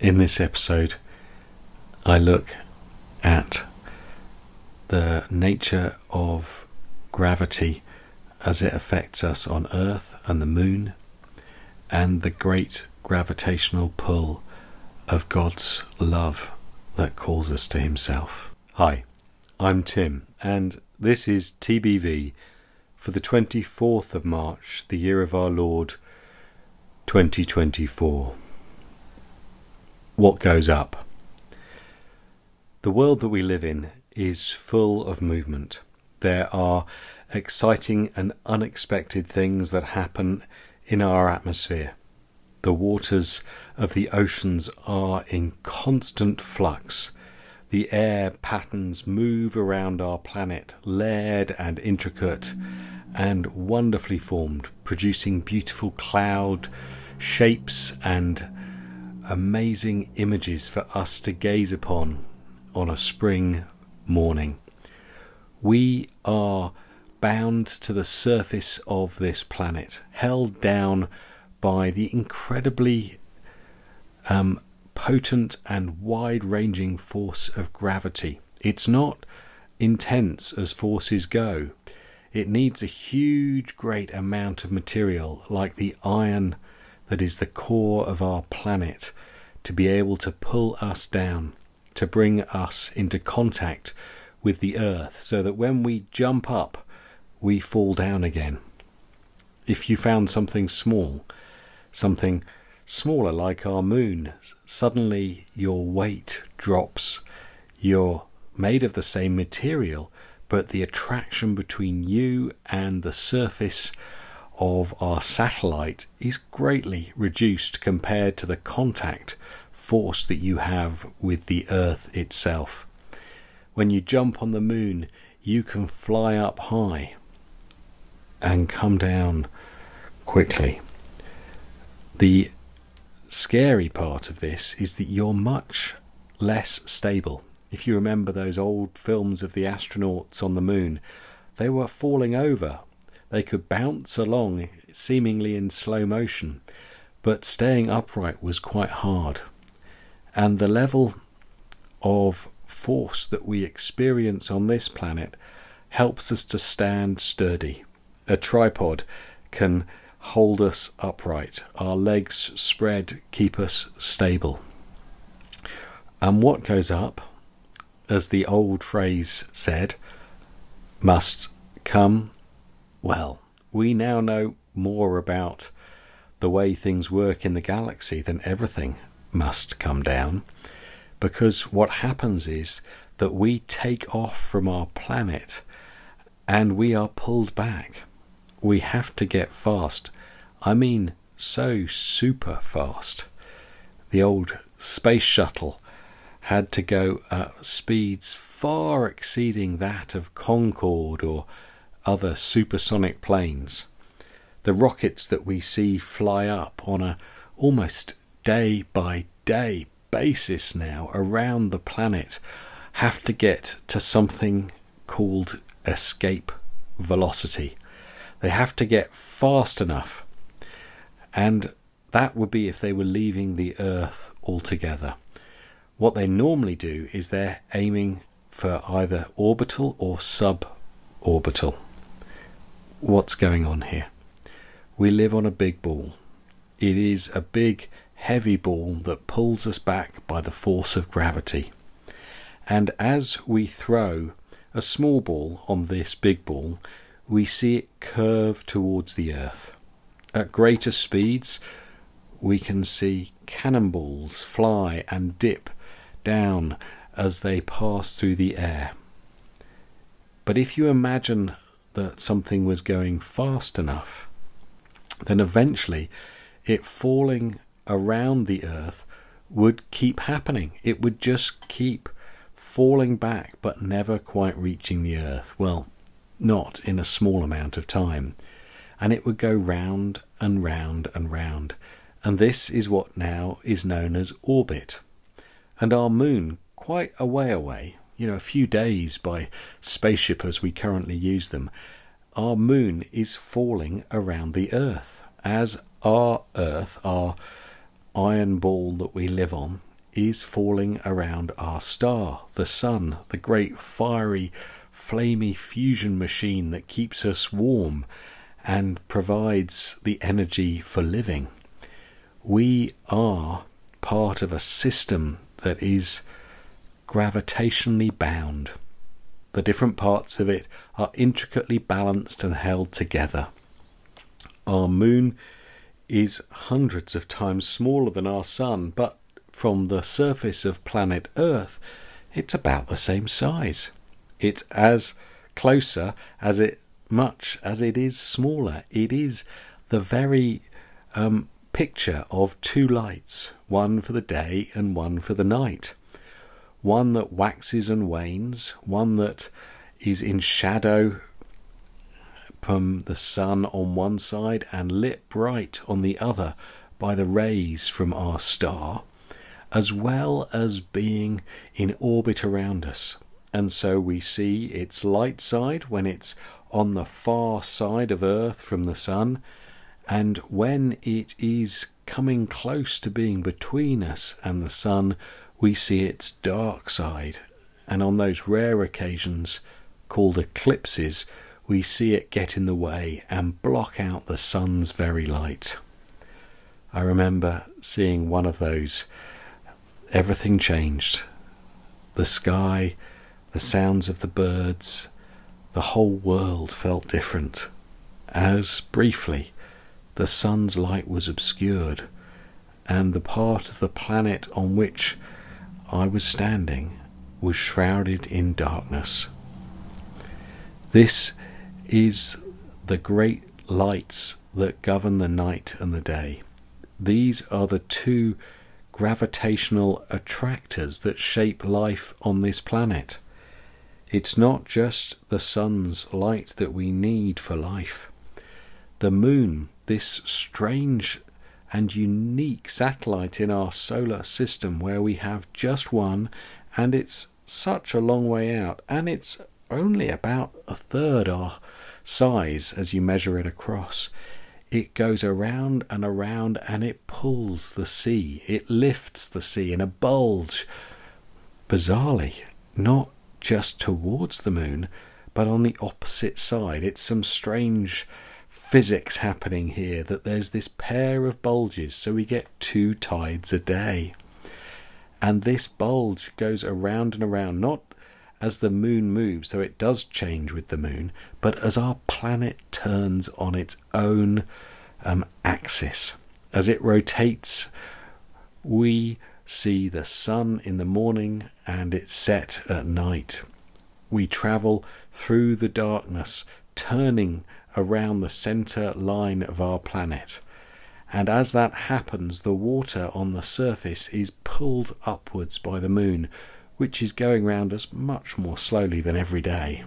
In this episode, I look at the nature of gravity as it affects us on Earth and the Moon, and the great gravitational pull of God's love that calls us to Himself. Hi, I'm Tim, and this is TBV for the 24th of March, the year of our Lord, 2024. What goes up? The world that we live in is full of movement. There are exciting and unexpected things that happen in our atmosphere. The waters of the oceans are in constant flux. The air patterns move around our planet, layered and intricate and wonderfully formed, producing beautiful cloud shapes and amazing images for us to gaze upon on a spring morning. We are bound to the surface of this planet, held down by the incredibly potent and wide-ranging force of gravity. It's not intense as forces go. It needs a huge, great amount of material, like the iron that is the core of our planet, to be able to pull us down, to bring us into contact with the earth, so that when we jump up, we fall down again. If you found something small, something smaller like our moon, suddenly your weight drops. You're made of the same material, but the attraction between you and the surface of our satellite is greatly reduced compared to the contact force that you have with the Earth itself. When you jump on the moon, you can fly up high and come down quickly. The scary part of this is that you're much less stable. If you remember those old films of the astronauts on the moon, they were falling over. They could bounce along seemingly in slow motion, but staying upright was quite hard. And the level of force that we experience on this planet helps us to stand sturdy. A tripod can hold us upright. Our legs spread keep us stable. And what goes up, as the old phrase said, must come. Well, we now know more about the way things work in the galaxy than everything must come down, because what happens is that we take off from our planet and we are pulled back. We have to get fast. I mean, so super fast. The old space shuttle had to go at speeds far exceeding that of Concorde or other supersonic planes. The rockets that we see fly up on a almost day by day basis now around the planet have to get to something called escape velocity. They have to get fast enough, and that would be if they were leaving the Earth altogether. What they normally do is they're aiming for either orbital or suborbital. What's going on here? We live on a big ball. It is a big, heavy ball that pulls us back by the force of gravity. And as we throw a small ball on this big ball, we see it curve towards the Earth. At greater speeds, we can see cannonballs fly and dip down as they pass through the air. But if you imagine that something was going fast enough, then eventually it falling around the Earth would keep happening. It would just keep falling back but never quite reaching the Earth. Well, not in a small amount of time. And it would go round and round and round. And this is what now is known as orbit. And our moon, quite a way away, a few days by spaceship as we currently use them, our moon is falling around the Earth, as our Earth, our iron ball that we live on, is falling around our star, the sun, the great fiery, flamy fusion machine that keeps us warm and provides the energy for living. We are part of a system that is gravitationally bound. The different parts of it are intricately balanced and held together. Our moon is hundreds of times smaller than our sun, but from the surface of planet Earth, it's about the same size. It's as closer as much as it is smaller. It is the very picture of two lights, one for the day and one for the night. One that waxes and wanes, one that is in shadow from the sun on one side and lit bright on the other by the rays from our star, as well as being in orbit around us. And so we see its light side when it's on the far side of Earth from the sun, and when it is coming close to being between us and the sun, we see its dark side. And on those rare occasions called eclipses, we see it get in the way and block out the sun's very light. I remember seeing one of those. Everything changed. The sky, the sounds of the birds, the whole world felt different, as briefly the sun's light was obscured, and the part of the planet on which I was standing was shrouded in darkness. This is the great lights that govern the night and the day. These are the two gravitational attractors that shape life on this planet. It's not just the sun's light that we need for life. The moon, this strange and unique satellite in our solar system where we have just one, and it's such a long way out, and it's only about a third our size as you measure it across. It goes around and around, and it pulls the sea. It lifts the sea in a bulge, bizarrely, not just towards the moon, but on the opposite side. It's some strange physics happening here, that there's this pair of bulges, so we get 2 tides a day. And this bulge goes around and around, not as the moon moves, so it does change with the moon, but as our planet turns on its own axis. As it rotates, we see the sun in the morning and its set at night. We travel through the darkness, turning around the center line of our planet. And as that happens, the water on the surface is pulled upwards by the moon, which is going round us much more slowly than every day.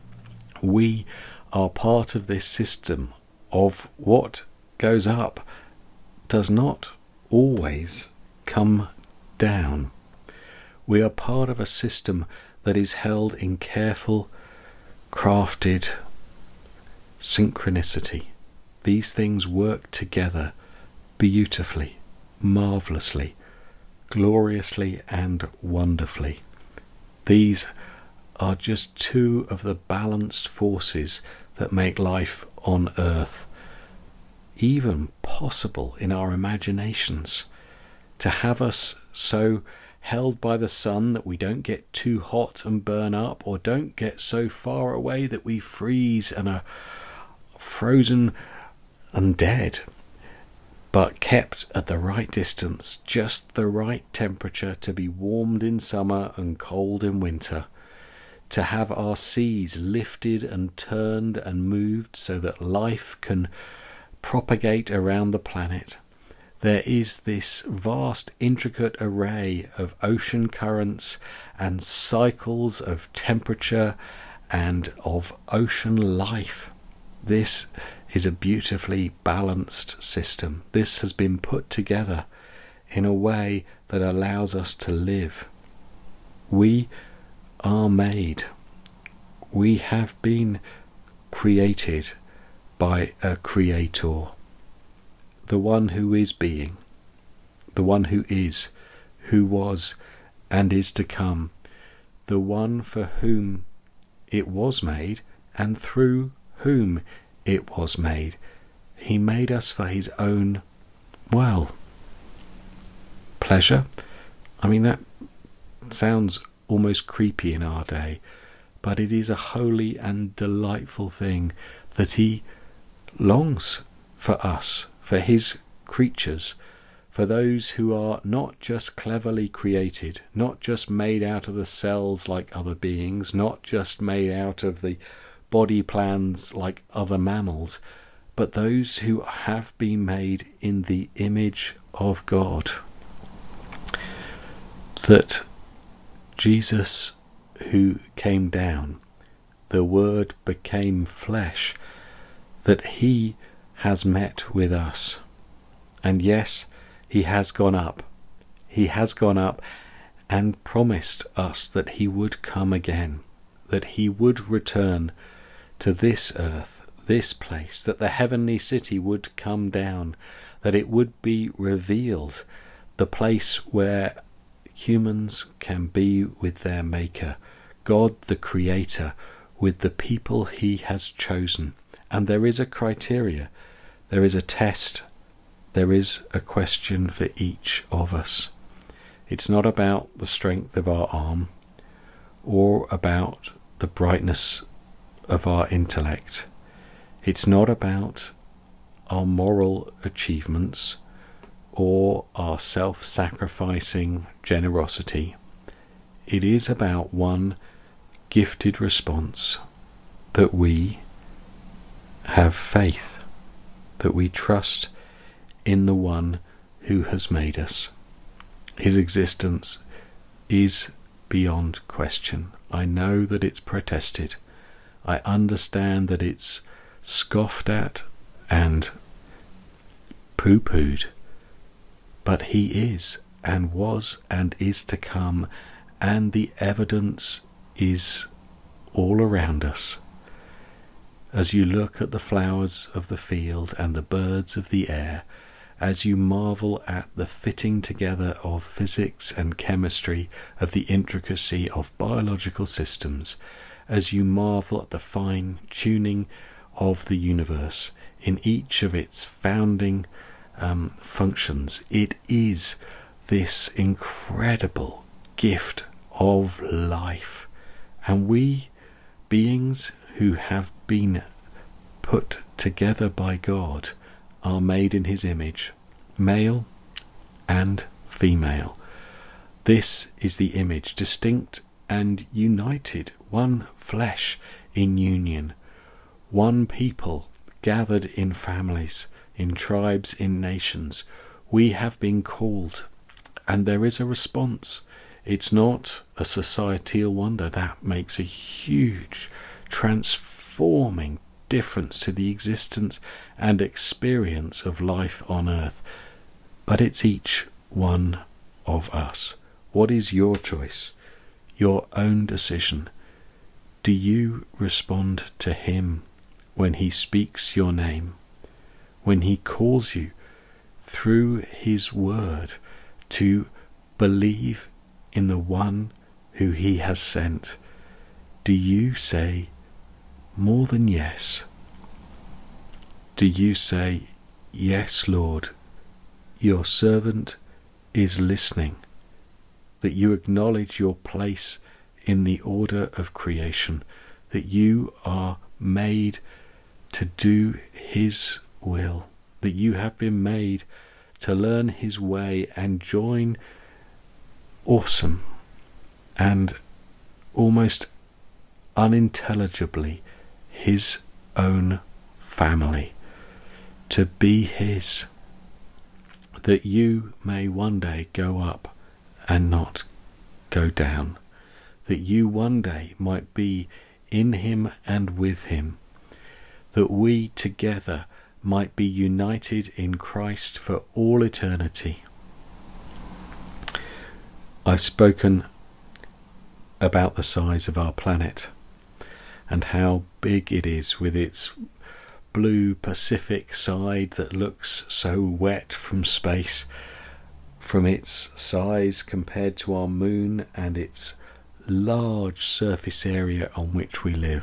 We are part of this system of what goes up does not always come down. We are part of a system that is held in careful, crafted synchronicity. These things work together beautifully, marvelously, gloriously and wonderfully. These are just 2 of the balanced forces that make life on Earth even possible in our imaginations. To have us so held by the sun that we don't get too hot and burn up, or don't get so far away that we freeze and are frozen and dead, but kept at the right distance, just the right temperature to be warmed in summer and cold in winter. To have our seas lifted and turned and moved so that life can propagate around the planet. There is this vast, intricate array of ocean currents and cycles of temperature and of ocean life. This is a beautifully balanced system. This has been put together in a way that allows us to live. We are made. We have been created by a creator, the one who is being, the one who is, who was and is to come, the one for whom it was made and through whom it was made. He made us for his own, well, pleasure. I mean, that sounds almost creepy in our day, but it is a holy and delightful thing that he longs for us, for his creatures, for those who are not just cleverly created, not just made out of the cells like other beings, not just made out of the body plans like other mammals, but those who have been made in the image of God. That Jesus, who came down, the Word became flesh, that he has met with us. And yes, he has gone up. He has gone up and promised us that he would come again, that he would return to this earth, this place, that the heavenly city would come down, that it would be revealed, the place where humans can be with their Maker, God the Creator, with the people he has chosen. And there is a criteria, there is a test, there is a question for each of us. It's not about the strength of our arm or about the brightness of our intellect. It's not about our moral achievements or our self-sacrificing generosity. It is about one gifted response, that we have faith, that we trust in the one who has made us. His existence is beyond question. I know that it's protested. I understand that it's scoffed at and pooh-poohed. But he is and was and is to come, and the evidence is all around us. As you look at the flowers of the field and the birds of the air, as you marvel at the fitting together of physics and chemistry, of the intricacy of biological systems, as you marvel at the fine tuning of the universe in each of its founding functions, it is this incredible gift of life. And we, beings who have been put together by God, are made in his image, male and female. This is the image, distinct and united, one flesh in union, one people gathered in families, in tribes, in nations. We have been called, and there is a response. It's not a societal wonder. That makes a huge transforming difference to the existence and experience of life on earth. But it's each one of us. What is your choice? Your own decision. Do you respond to him when he speaks your name? When he calls you through his word to believe in the one who he has sent? Do you say more than yes? Do you say, yes, Lord, your servant is listening, that you acknowledge your place in the order of creation, that you are made to do his will, that you have been made to learn his way and join awesome and almost unintelligibly his own family, to be his, that you may one day go up and not go down, that you one day might be in him and with him, that we together might be united in Christ for all eternity. I've spoken about the size of our planet and how big it is, with its blue Pacific side that looks so wet from space. from its size compared to our moon and its large surface area on which we live.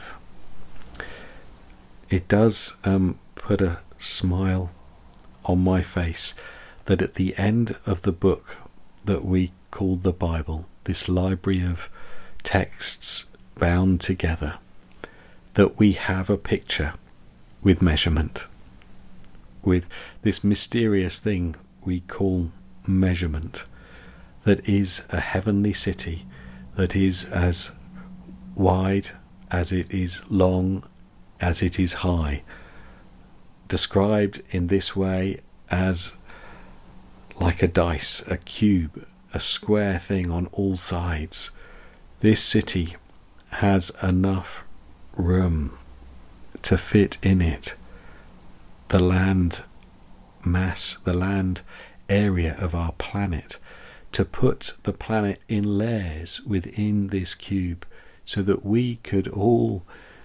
It does put a smile on my face that at the end of the book that we call the Bible, this library of texts bound together, that we have a picture with measurement, with this mysterious thing we call measurement, that is a heavenly city that is as wide as it is long, as it is high, described in this way as like a dice, a cube, a square thing on all sides. This city has enough room to fit in it the land mass, the land area of our planet, to put the planet in layers within this cube, so that we could all,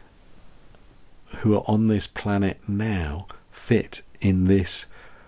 who are on this planet now, fit in this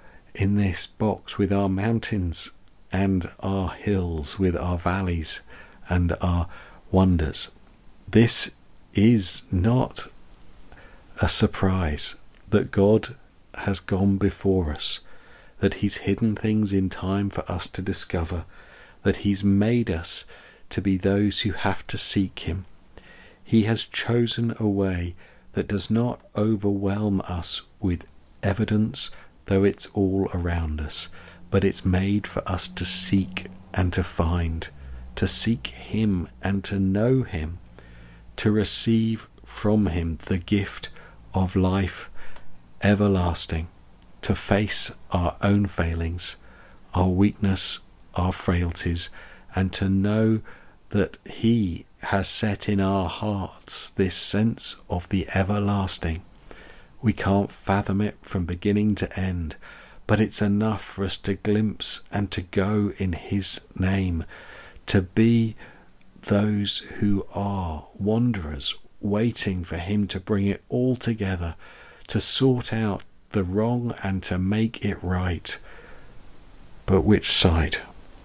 box with our mountains and our hills, with our valleys and our wonders. This is not a surprise that God has gone before us, that he's hidden things in time for us to discover, that he's made us to be those who have to seek him. He has chosen a way that does not overwhelm us with evidence, though it's all around us, but it's made for us to seek and to find, to seek him and to know him, to receive from him the gift of life everlasting, to face our own failings, our weakness, our frailties, and to know that he has set in our hearts this sense of the everlasting. We can't fathom it from beginning to end, but it's enough for us to glimpse and to go in his name, to be those who are wanderers, waiting for him to bring it all together, to sort out the wrong and to make it right. But which side?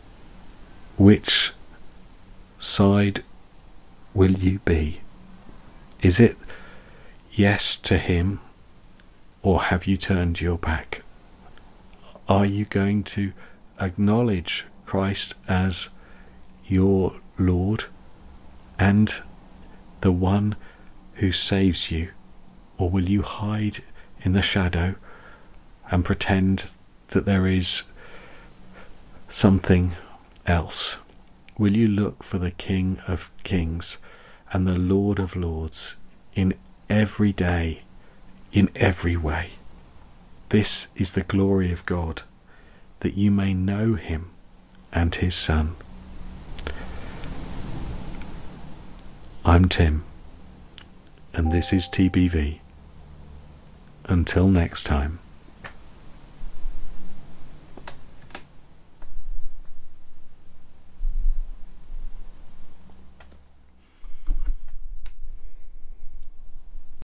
Which side will you be? Is it yes to him, or have you turned your back? Are you going to acknowledge Christ as your Lord and the one who saves you, or will you hide in the shadow and pretend that there is something else? Will you look for the King of Kings and the Lord of Lords in every day, in every way? This is the glory of God, that you may know him and his Son. I'm Tim, and this is TBV. Until next time.